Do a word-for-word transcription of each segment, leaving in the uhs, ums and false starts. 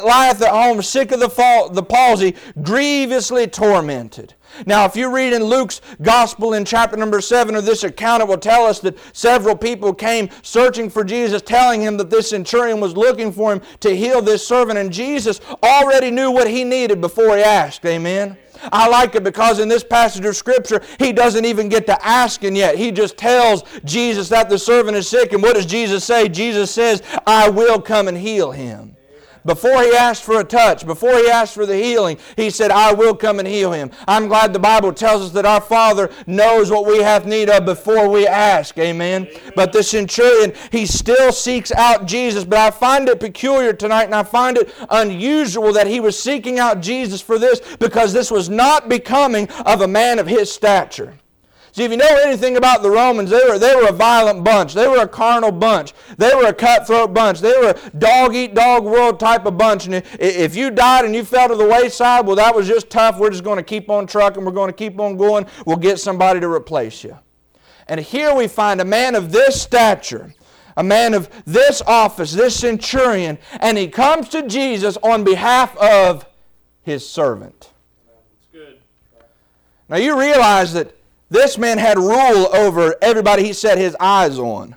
lieth at home, sick of the, fall, the palsy, grievously tormented. Now, if you read in Luke's Gospel in chapter number seven of this account, it will tell us that several people came searching for Jesus, telling him that this centurion was looking for him to heal this servant, and Jesus already knew what he needed before he asked. Amen? I like it because in this passage of Scripture, he doesn't even get to asking yet. He just tells Jesus that the servant is sick, and what does Jesus say? Jesus says, I will come and heal him. Before he asked for a touch, before he asked for the healing, he said, I will come and heal him. I'm glad the Bible tells us that our Father knows what we have need of before we ask. Amen? Amen. But the centurion, he still seeks out Jesus. But I find it peculiar tonight, and I find it unusual that he was seeking out Jesus for this, because this was not becoming of a man of his stature. See, if you know anything about the Romans, they were, they were a violent bunch. They were a carnal bunch. They were a cutthroat bunch. They were a dog-eat-dog world type of bunch. And if you died and you fell to the wayside, well, that was just tough. We're just going to keep on trucking. We're going to keep on going. We'll get somebody to replace you. And here we find a man of this stature, a man of this office, this centurion, and he comes to Jesus on behalf of his servant. That's good. Now you realize that this man had rule over everybody he set his eyes on.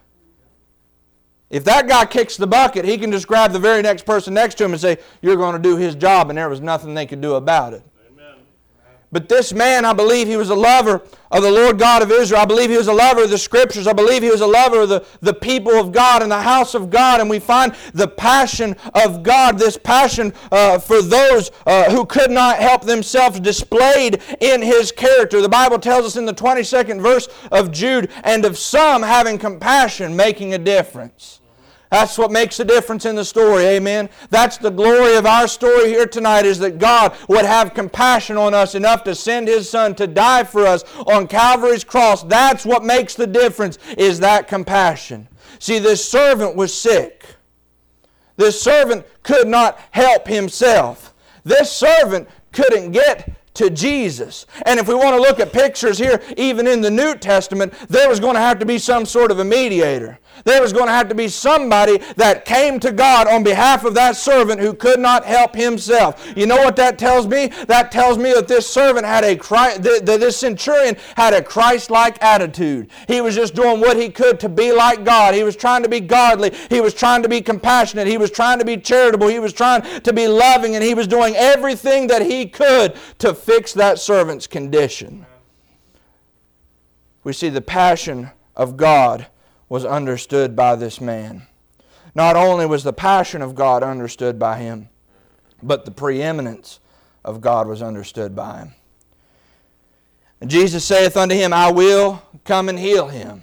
If that guy kicks the bucket, he can just grab the very next person next to him and say, you're going to do his job, and there was nothing they could do about it. Amen. But this man, I believe he was a lover of the Lord God of Israel. I believe he was a lover of the Scriptures. I believe he was a lover of the, the people of God and the house of God. And we find the passion of God, this passion uh, for those uh, who could not help themselves, displayed in his character. The Bible tells us in the twenty-second verse of Jude, and of some having compassion, making a difference. That's what makes a difference in the story, amen? That's the glory of our story here tonight, is that God would have compassion on us enough to send His Son to die for us on Calvary's cross. That's what makes the difference, is that compassion. See, this servant was sick. This servant could not help himself. This servant couldn't get to Jesus. And if we want to look at pictures here, even in the New Testament, there was going to have to be some sort of a mediator. There was going to have to be somebody that came to God on behalf of that servant who could not help himself. You know what that tells me? That tells me that this servant had a Christ, that this centurion had a Christ-like attitude. He was just doing what he could to be like God. He was trying to be godly. He was trying to be compassionate. He was trying to be charitable. He was trying to be loving, and he was doing everything that he could to fix that servant's condition. We see the passion of God was understood by this man. Not only was the passion of God understood by him, but the preeminence of God was understood by him. And Jesus saith unto him, I will come and heal him.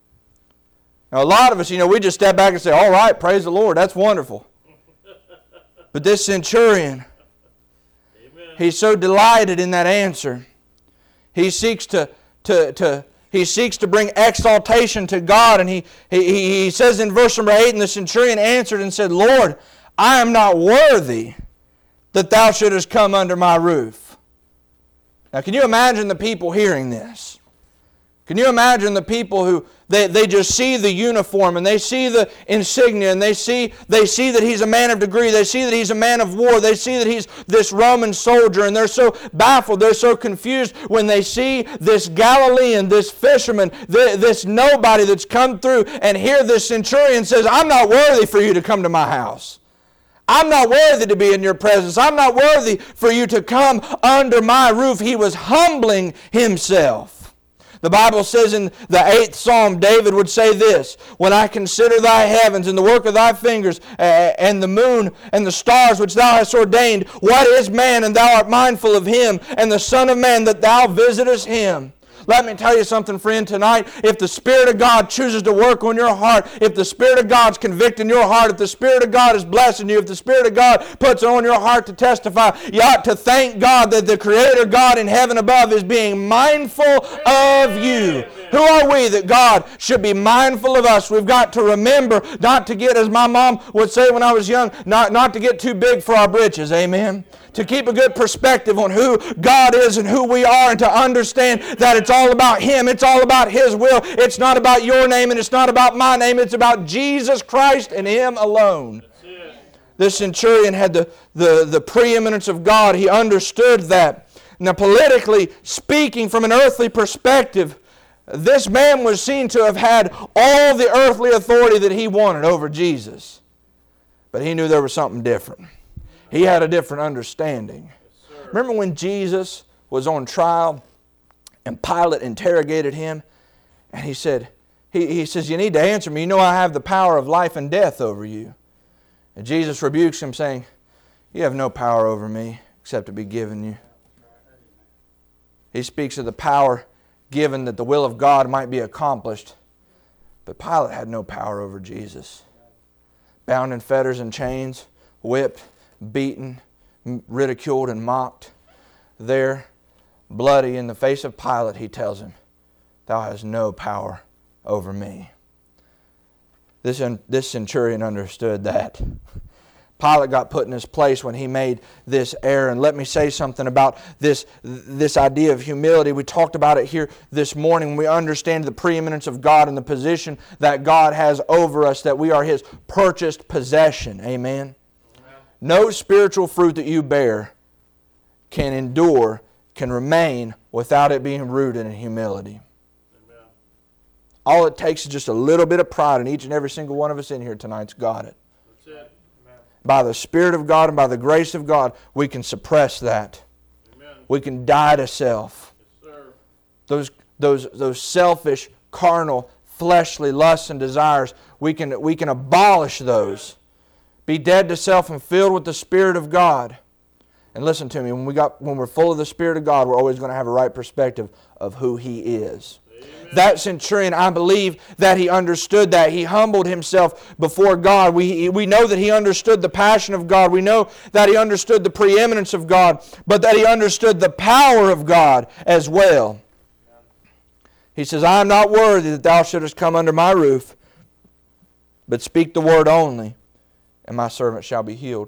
Now a lot of us, you know, we just step back and say, all right, praise the Lord, that's wonderful. But this centurion, Amen. He's so delighted in that answer. He seeks to, to, to He seeks to bring exaltation to God. And he, he, he says in verse number eight, and the centurion answered and said, Lord, I am not worthy that thou shouldest come under my roof. Now can you imagine the people hearing this? Can you imagine the people who, they, they just see the uniform and they see the insignia and they see, they see that he's a man of degree. They see that he's a man of war. They see that he's this Roman soldier, and they're so baffled, they're so confused when they see this Galilean, this fisherman, this nobody that's come through, and hear this centurion says, I'm not worthy for you to come to my house. I'm not worthy to be in your presence. I'm not worthy for you to come under my roof. He was humbling himself. The Bible says in the eighth Psalm, David would say this, when I consider thy heavens and the work of thy fingers, uh, and the moon and the stars which thou hast ordained, what is man, and thou art mindful of him, and the Son of Man, that thou visitest him? Let me tell you something, friend, tonight. If the Spirit of God chooses to work on your heart, if the Spirit of God's convicting your heart, if the Spirit of God is blessing you, if the Spirit of God puts it on your heart to testify, you ought to thank God that the Creator God in heaven above is being mindful of you. Who are we that God should be mindful of us? We've got to remember not to get, as my mom would say when I was young, not, not to get too big for our britches. Amen? To keep a good perspective on who God is and who we are, and to understand that it's all about Him. It's all about His will. It's not about your name and it's not about my name. It's about Jesus Christ and Him alone. This centurion had the, the, the preeminence of God. He understood that. Now, politically speaking, from an earthly perspective, this man was seen to have had all the earthly authority that he wanted over Jesus. But he knew there was something different. He had a different understanding. Yes, remember when Jesus was on trial and Pilate interrogated him and he said, he, he says, you need to answer me. You know I have the power of life and death over you. And Jesus rebukes him saying, you have no power over me except to be given you. He speaks of the power given that the will of God might be accomplished. But Pilate had no power over Jesus. Bound in fetters and chains, whipped, beaten, ridiculed and mocked. There, bloody in the face of Pilate, he tells him, thou hast no power over me. This, this centurion understood that. Pilate got put in his place when he made this error. And let me say something about this, this idea of humility. We talked about it here this morning. We understand the preeminence of God and the position that God has over us, that we are His purchased possession. Amen? Amen. No spiritual fruit that you bear can endure, can remain without it being rooted in humility. Amen. All it takes is just a little bit of pride, and each and every single one of us in here tonight's got it. That's it. Amen. By the Spirit of God and by the grace of God, we can suppress that. Amen. We can die to self. Yes, sir. Those, those, those selfish, carnal, fleshly lusts and desires, we can, we can abolish those. Be dead to self and filled with the Spirit of God. And listen to me, when, we got, when we're full of the Spirit of God, we're always going to have a right perspective of who He is. Amen. That centurion, I believe that he understood that. He humbled himself before God. We, we know that he understood the passion of God. We know that he understood the preeminence of God, but that he understood the power of God as well. He says, I am not worthy that thou shouldest come under my roof, but speak the word only, and my servant shall be healed.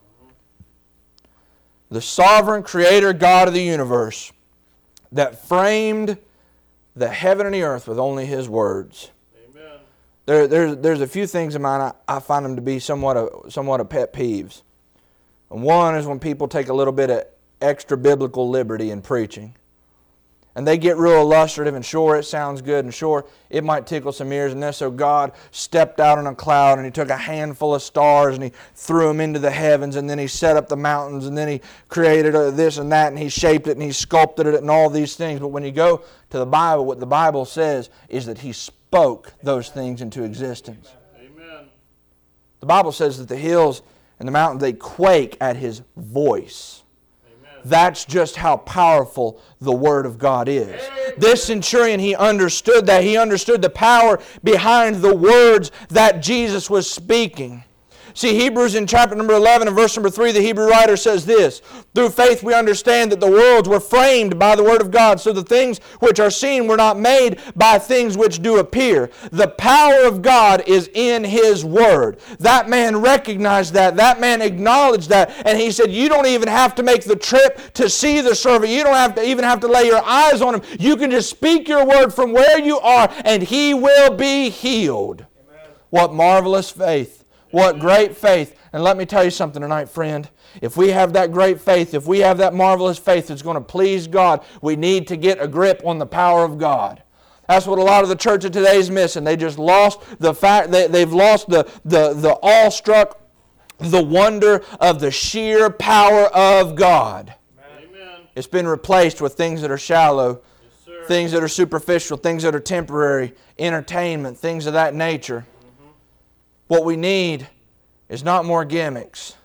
The sovereign creator God of the universe that framed the heaven and the earth with only His words. Amen. There, there's, there's a few things in mine I, I find them to be somewhat of, somewhat of pet peeves. And one is when people take a little bit of extra biblical liberty in preaching. And they get real illustrative, and sure, it sounds good, and sure, it might tickle some ears. And then so God stepped out on a cloud, and He took a handful of stars, and He threw them into the heavens, and then He set up the mountains, and then He created this and that, and He shaped it, and He sculpted it, and all these things. But when you go to the Bible, what the Bible says is that He spoke those things into existence. Amen. The Bible says that the hills and the mountains, they quake at His voice. That's just how powerful the Word of God is. This centurion, he understood that. He understood the power behind the words that Jesus was speaking. See, Hebrews in chapter number eleven and verse number three, the Hebrew writer says this, through faith we understand that the worlds were framed by the Word of God, so the things which are seen were not made by things which do appear. The power of God is in His Word. That man recognized that. That man acknowledged that. And he said, you don't even have to make the trip to see the servant. You don't have to even have to lay your eyes on him. You can just speak your word from where you are, and he will be healed. Amen. What marvelous faith. What great faith. And let me tell you something tonight, friend. If we have that great faith, if we have that marvelous faith that's going to please God, we need to get a grip on the power of God. That's what a lot of the church of today is missing. They just lost the fact, they, they've lost the, the, the awestruck, the wonder of the sheer power of God. Amen. It's been replaced with things that are shallow, yes, things that are superficial, things that are temporary, entertainment, things of that nature. What we need is not more gimmicks.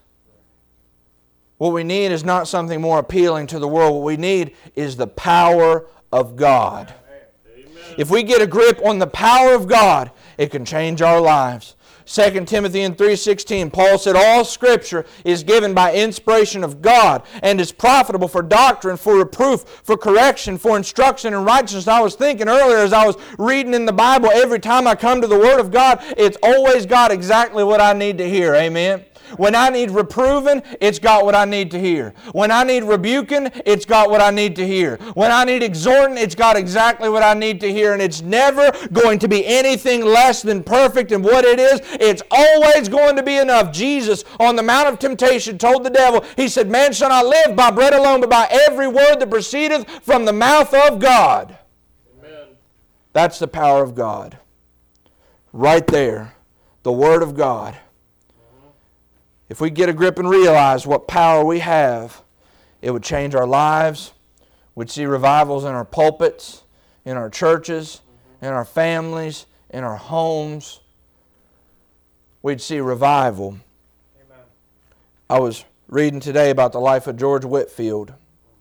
What we need is not something more appealing to the world. What we need is the power of God. Amen. If we get a grip on the power of God, it can change our lives. Second Timothy in three sixteen, Paul said, all Scripture is given by inspiration of God and is profitable for doctrine, for reproof, for correction, for instruction in righteousness. I was thinking earlier as I was reading in the Bible, every time I come to the Word of God, it's always got exactly what I need to hear. Amen. When I need reproving, it's got what I need to hear. When I need rebuking, it's got what I need to hear. When I need exhorting, it's got exactly what I need to hear. And it's never going to be anything less than perfect in what it is. It's always going to be enough. Jesus, on the Mount of Temptation, told the devil, He said, man shall not live by bread alone, but by every word that proceedeth from the mouth of God. Amen. That's the power of God. Right there. The Word of God. If we get a grip and realize what power we have, it would change our lives. We'd see revivals in our pulpits, in our churches, in our families, in our homes. We'd see revival. Amen. I was reading today about the life of George Whitefield.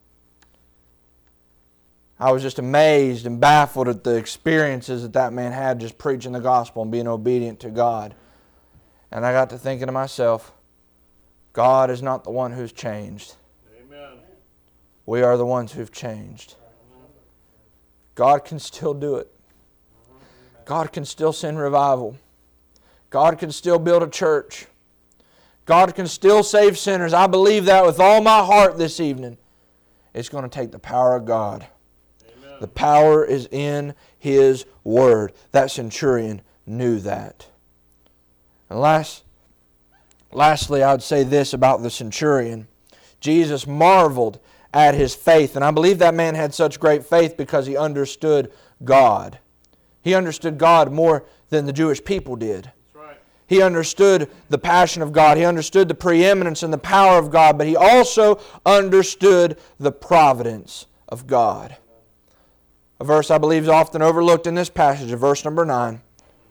I was just amazed and baffled at the experiences that that man had just preaching the gospel and being obedient to God. And I got to thinking to myself, God is not the one who's changed. Amen. We are the ones who've changed. God can still do it. God can still send revival. God can still build a church. God can still save sinners. I believe that with all my heart this evening. It's going to take the power of God. Amen. The power is in His Word. That centurion knew that. And last Lastly, I would say this about the centurion. Jesus marveled at his faith. And I believe that man had such great faith because he understood God. He understood God more than the Jewish people did. That's right. He understood the passion of God. He understood the preeminence and the power of God. But he also understood the providence of God. A verse I believe is often overlooked in this passage, in verse number nine.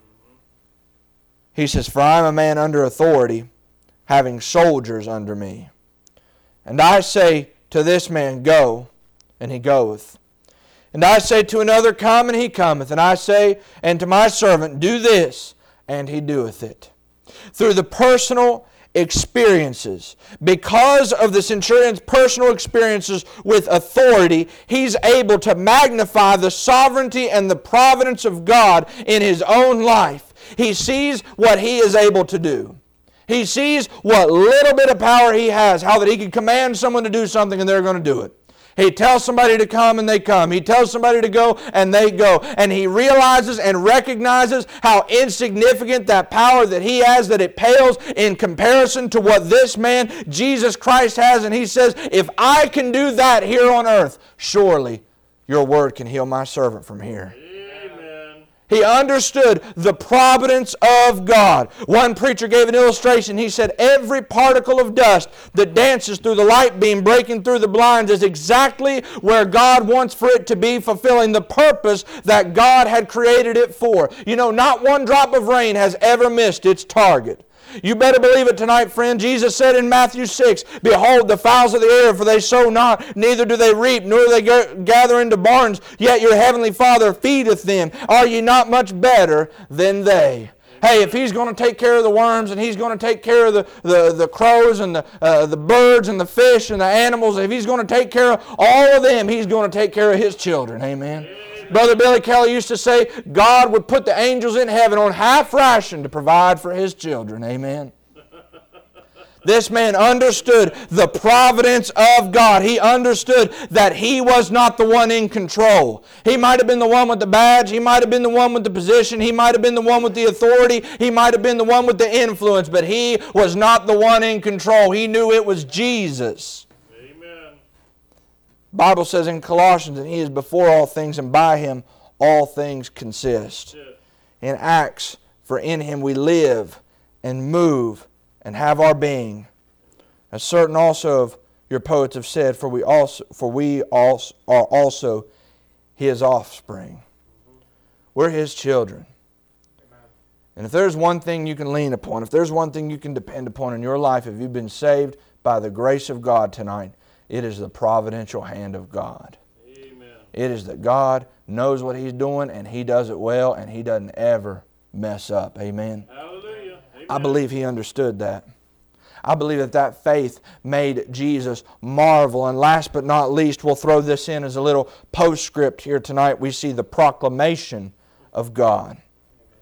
He says, for I am a man under authority, having soldiers under me. And I say to this man, go, and he goeth. And I say to another, come, and he cometh. And I say, and to my servant, do this, and he doeth it. Through the personal experiences, because of the centurion's personal experiences with authority, he's able to magnify the sovereignty and the providence of God in his own life. He sees what he is able to do. He sees what little bit of power he has, how that he can command someone to do something and they're going to do it. He tells somebody to come and they come. He tells somebody to go and they go. And he realizes and recognizes how insignificant that power that he has, that it pales in comparison to what this man, Jesus Christ, has. And he says, if I can do that here on earth, surely your word can heal my servant from here. He understood the providence of God. One preacher gave an illustration. He said, every particle of dust that dances through the light beam breaking through the blinds is exactly where God wants for it to be, fulfilling the purpose that God had created it for. You know, not one drop of rain has ever missed its target. You better believe it tonight, friend. Jesus said in Matthew six, behold, the fowls of the air, for they sow not, neither do they reap, nor do they gather into barns, yet your heavenly Father feedeth them. Are ye not much better than they? Hey, if He's going to take care of the worms, and He's going to take care of the, the, the crows and the, uh, the birds and the fish and the animals, if He's going to take care of all of them, He's going to take care of His children. Amen. Brother Billy Kelly used to say, God would put the angels in heaven on half ration to provide for His children. Amen. This man understood the providence of God. He understood that he was not the one in control. He might have been the one with the badge. He might have been the one with the position. He might have been the one with the authority. He might have been the one with the influence. But he was not the one in control. He knew it was Jesus. The Bible says in Colossians, and He is before all things, and by Him all things consist. In Acts, for in Him we live and move and have our being. As certain also of your poets have said, for we also for we also are also His offspring. We're His children. And if there's one thing you can lean upon, if there's one thing you can depend upon in your life, if you've been saved by the grace of God tonight, it is the providential hand of God. Amen. It is that God knows what He's doing, and He does it well, and He doesn't ever mess up. Amen. Hallelujah. Amen. I believe he understood that. I believe that that faith made Jesus marvel. And last but not least, we'll throw this in as a little postscript here tonight. We see the proclamation of God.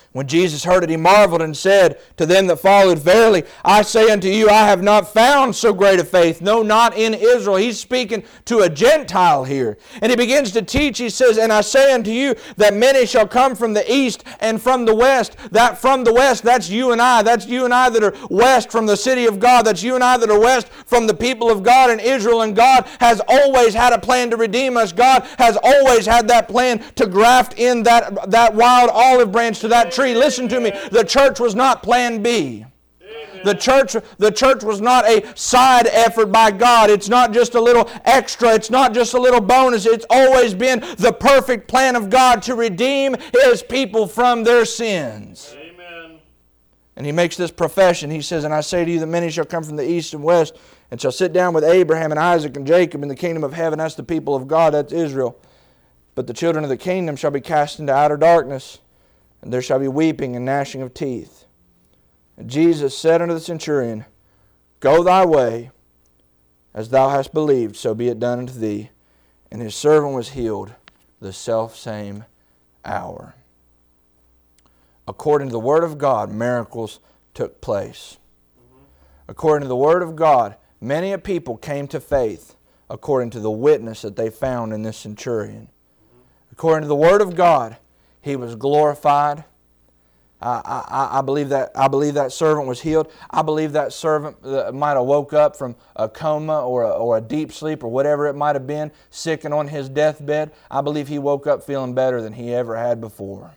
When Jesus heard it, He marveled and said to them that followed, Verily, I say unto you, I have not found so great a faith, no, not in Israel. He's speaking to a Gentile here. And He begins to teach, He says, And I say unto you, that many shall come from the east and from the west. That from the west, that's you and I. That's you and I that are west from the city of God. That's you and I that are west from the people of God and Israel. And God has always had a plan to redeem us. God has always had that plan to graft in that, that wild olive branch to that tree. Listen to me. The church was not plan B. The church, the church was not a side effort by God. It's not just a little extra. It's not just a little bonus. It's always been the perfect plan of God to redeem His people from their sins. Amen. And He makes this profession. He says, And I say to you that many shall come from the east and west and shall sit down with Abraham and Isaac and Jacob in the kingdom of heaven. That's the people of God. That's Israel. But the children of the kingdom shall be cast into outer darkness, and there shall be weeping and gnashing of teeth. And Jesus said unto the centurion, Go thy way, as thou hast believed, so be it done unto thee. And his servant was healed the selfsame hour. According to the Word of God, miracles took place. Mm-hmm. According to the Word of God, many a people came to faith, according to the witness that they found in this centurion. Mm-hmm. According to the Word of God, he was glorified. I, I, I believe that I believe that servant was healed. I believe that servant might have woke up from a coma or a, or a deep sleep or whatever it might have been, sick and on his deathbed. I believe he woke up feeling better than he ever had before.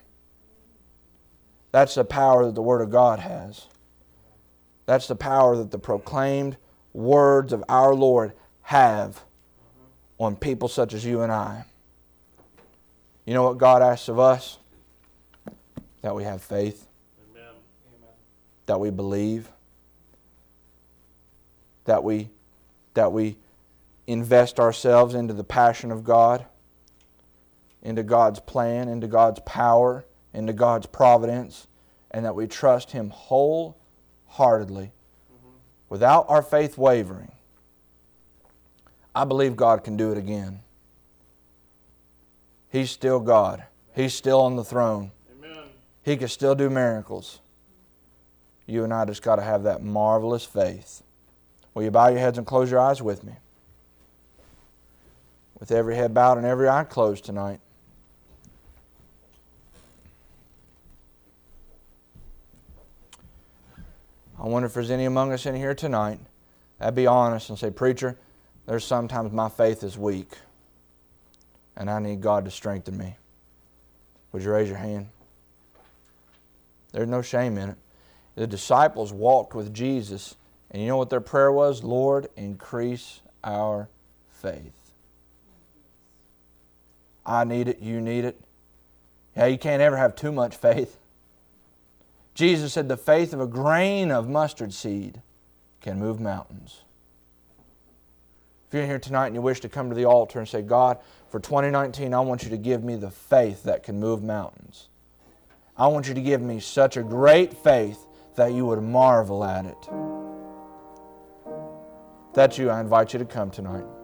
That's the power that the Word of God has. That's the power that the proclaimed words of our Lord have on people such as you and I. You know what God asks of us? That we have faith. Amen. That we believe. That we, that we invest ourselves into the passion of God, into God's plan, into God's power, into God's providence, and that we trust Him wholeheartedly, mm-hmm. without our faith wavering. I believe God can do it again. He's still God. He's still on the throne. Amen. He can still do miracles. You and I just got to have that marvelous faith. Will you bow your heads and close your eyes with me? With every head bowed and every eye closed tonight. I wonder if there's any among us in here tonight that'd be honest and say, Preacher, there's sometimes my faith is weak and I need God to strengthen me. Would you raise your hand? There's no shame in it. The disciples walked with Jesus, and you know what their prayer was? Lord, increase our faith. I need it, you need it. Yeah, you can't ever have too much faith. Jesus said the faith of a grain of mustard seed can move mountains. If you're in here tonight and you wish to come to the altar and say, God, for twenty nineteen, I want you to give me the faith that can move mountains. I want you to give me such a great faith that you would marvel at it. If that's you, I invite you to come tonight.